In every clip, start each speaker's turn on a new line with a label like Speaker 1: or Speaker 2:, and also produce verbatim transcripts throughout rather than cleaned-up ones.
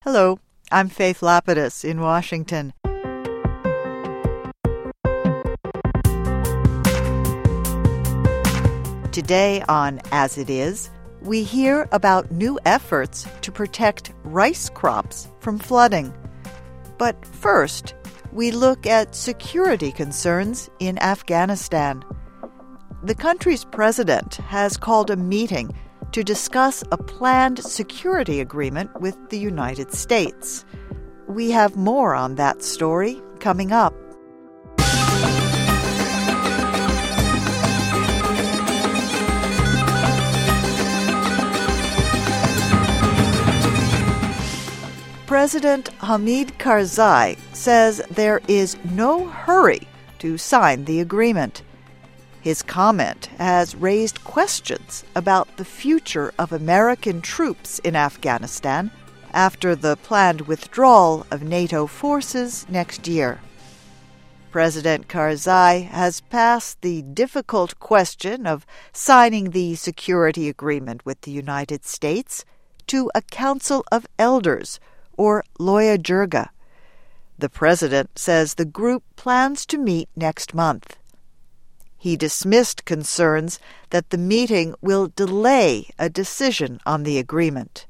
Speaker 1: Hello, I'm Faith Lapidus in Washington. Today on As It Is, we hear about new efforts to protect rice crops from flooding. But first, we look at security concerns in Afghanistan. The country's president has called a meeting to discuss a planned security agreement with the United States. We have more on that story coming up. President Hamid Karzai says there is no hurry to sign the agreement. His comment has raised questions about the future of American troops in Afghanistan after the planned withdrawal of NATO forces next year. President Karzai has passed the difficult question of signing the security agreement with the United States to a Council of Elders, or Loya Jirga. The president says the group plans to meet next month. He dismissed concerns that the meeting will delay a decision on the agreement.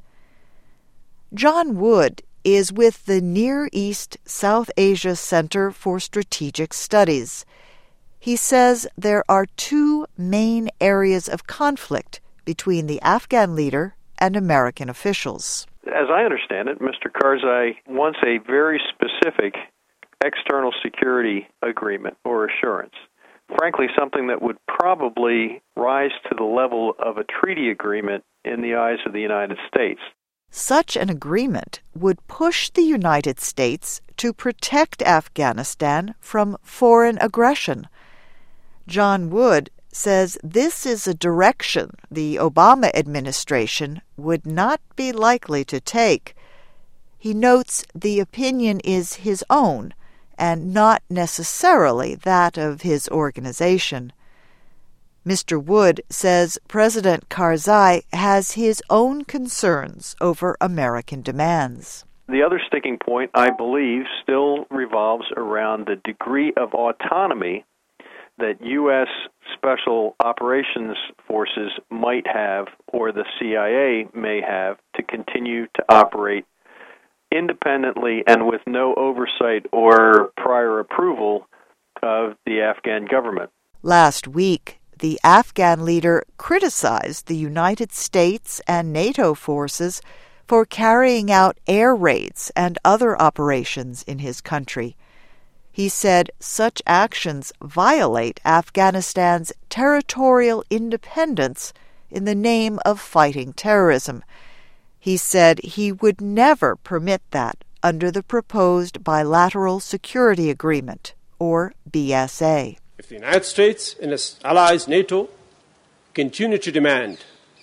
Speaker 1: John Wood is with the Near East South Asia Center for Strategic Studies. He says there are two main areas of conflict between the Afghan leader and American officials.
Speaker 2: As I understand it, Mister Karzai wants a very specific external security agreement or assurance. Frankly, something that would probably rise to the level of a treaty agreement in the eyes of the United States.
Speaker 1: Such an agreement would push the United States to protect Afghanistan from foreign aggression. John Wood says this is a direction the Obama administration would not be likely to take. He notes the opinion is his own and not necessarily that of his organization. Mister Wood says President Karzai has his own concerns over American demands.
Speaker 2: The other sticking point, I believe, still revolves around the degree of autonomy that U S Special Operations Forces might have, or the C I A may have, to continue to operate independently and with no oversight or prior approval of the Afghan government.
Speaker 1: Last week, the Afghan leader criticized the United States and NATO forces for carrying out air raids and other operations in his country. He said such actions violate Afghanistan's territorial independence in the name of fighting terrorism. He said he would never permit that under the proposed Bilateral Security Agreement, or B S A.
Speaker 3: If the United States and its allies, NATO, continue to demand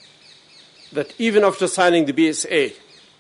Speaker 3: that even after signing the B S A,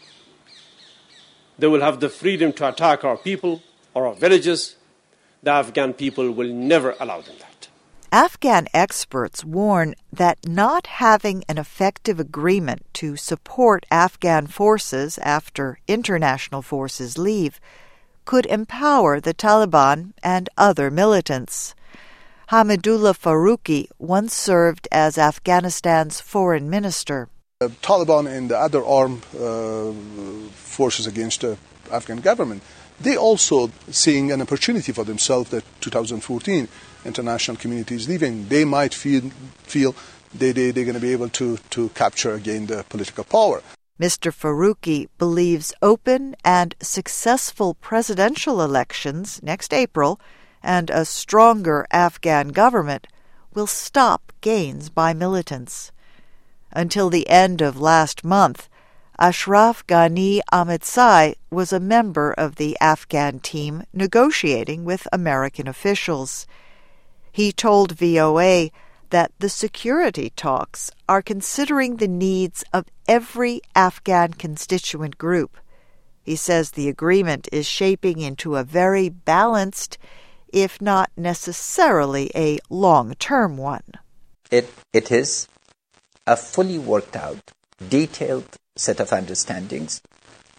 Speaker 3: they will have the freedom to attack our people or our villages, the Afghan people will never allow them that.
Speaker 1: Afghan experts warn that not having an effective agreement to support Afghan forces after international forces leave could empower the Taliban and other militants. Hamidullah Faruqi once served as Afghanistan's foreign minister.
Speaker 4: The Taliban and the other armed uh, forces against the Afghan government, they also seeing an opportunity for themselves that two thousand fourteen international community is leaving. They might feel feel they, they, they're going to be able to, to capture again the political power.
Speaker 1: Mister Faruqi believes open and successful presidential elections next April and a stronger Afghan government will stop gains by militants. Until the end of last month, Ashraf Ghani Ahmadzai was a member of the Afghan team negotiating with American officials. He told V O A that the security talks are considering the needs of every Afghan constituent group. He says the agreement is shaping into a very balanced, if not necessarily a long-term one.
Speaker 5: It, it is a fully worked out, detailed set of understandings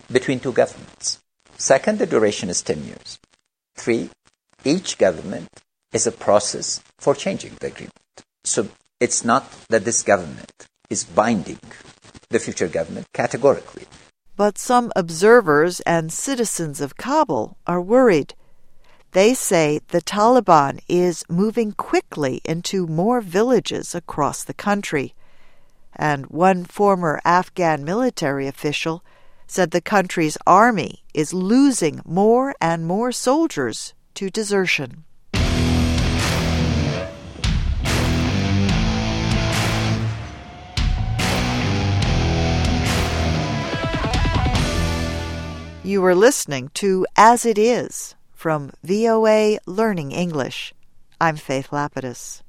Speaker 5: between two governments. Second, the duration is ten years. Three, each government is a process for changing the agreement. So it's not that this government is binding the future government categorically.
Speaker 1: But some observers and citizens of Kabul are worried. They say the Taliban is moving quickly into more villages across the country. And one former Afghan military official said the country's army is losing more and more soldiers to desertion. You were listening to As It Is from V O A Learning English. I'm Faith Lapidus.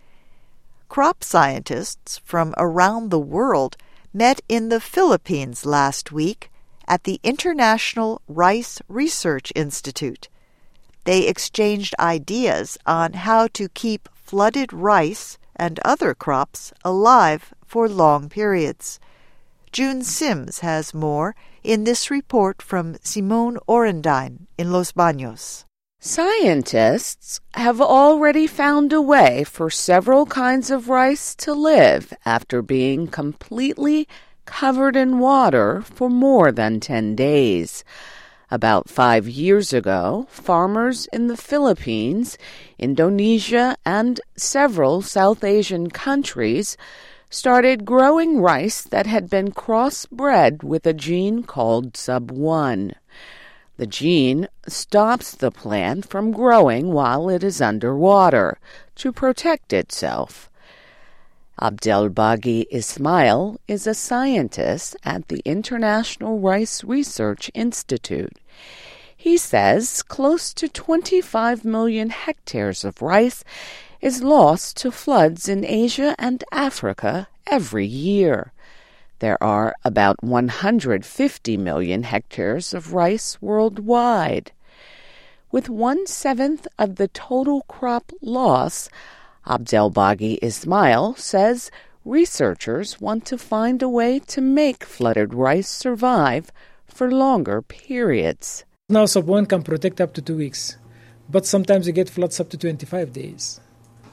Speaker 1: Crop scientists from around the world met in the Philippines last week at the International Rice Research Institute. They exchanged ideas on how to keep flooded rice and other crops alive for long periods. June Sims has more in this report from Simone Orendine in Los Baños.
Speaker 6: Scientists have already found a way for several kinds of rice to live after being completely covered in water for more than ten days. About five years ago, farmers in the Philippines, Indonesia, and several South Asian countries started growing rice that had been crossbred with a gene called sub one. The gene stops the plant from growing while it is underwater to protect itself. Abdelbagi Ismail is a scientist at the International Rice Research Institute. He says close to twenty-five million hectares of rice is lost to floods in Asia and Africa every year. There are about one hundred fifty million hectares of rice worldwide. With one-seventh of the total crop loss, Abdelbagi Ismail says researchers want to find a way to make flooded rice survive for longer periods.
Speaker 7: Now sub one can protect up to two weeks, but sometimes you get floods up to twenty-five days.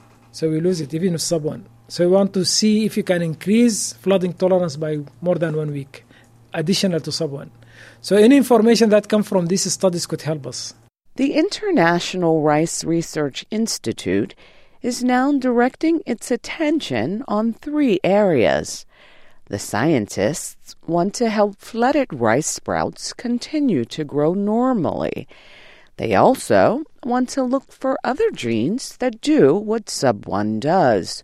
Speaker 7: So we lose it, even with sub one. So we want to see if you can increase flooding tolerance by more than one week, additional to sub one. So any information that comes from these studies could help us.
Speaker 6: The International Rice Research Institute is now directing its attention on three areas. The scientists want to help flooded rice sprouts continue to grow normally. They also want to look for other genes that do what sub one does.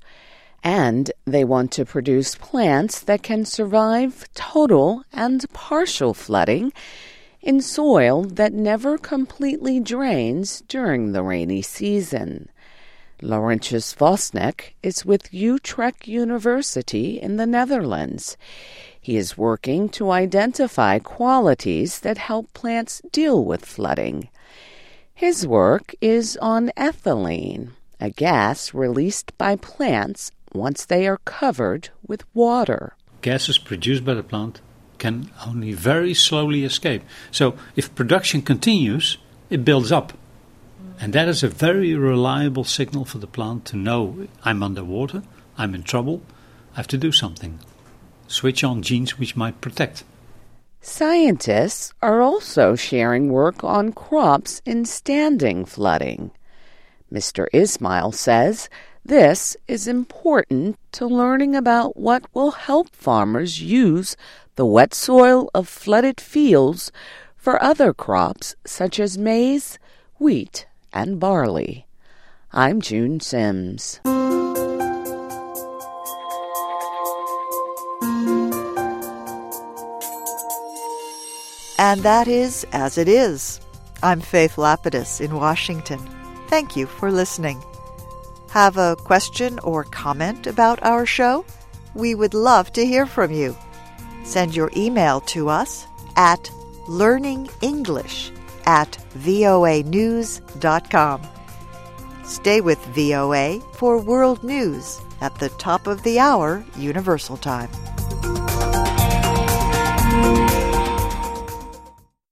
Speaker 6: And they want to produce plants that can survive total and partial flooding in soil that never completely drains during the rainy season. Laurentius Vosnek is with Utrecht University in the Netherlands. He is working to identify qualities that help plants deal with flooding. His work is on ethylene, a gas released by plants once they are covered with water.
Speaker 8: Gases produced by the plant can only very slowly escape. So if production continues, it builds up. And that is a very reliable signal for the plant to know I'm underwater, I'm in trouble, I have to do something. Switch on genes which might protect.
Speaker 6: Scientists are also sharing work on crops in standing flooding. Mister Ismail says this is important to learning about what will help farmers use the wet soil of flooded fields for other crops such as maize, wheat, and barley. I'm June Sims.
Speaker 1: And that is As It Is. I'm Faith Lapidus in Washington. Thank you for listening. Have a question or comment about our show? We would love to hear from you. Send your email to us at learningenglish at voa news dot com. Stay with V O A for world news at the top of the hour Universal Time.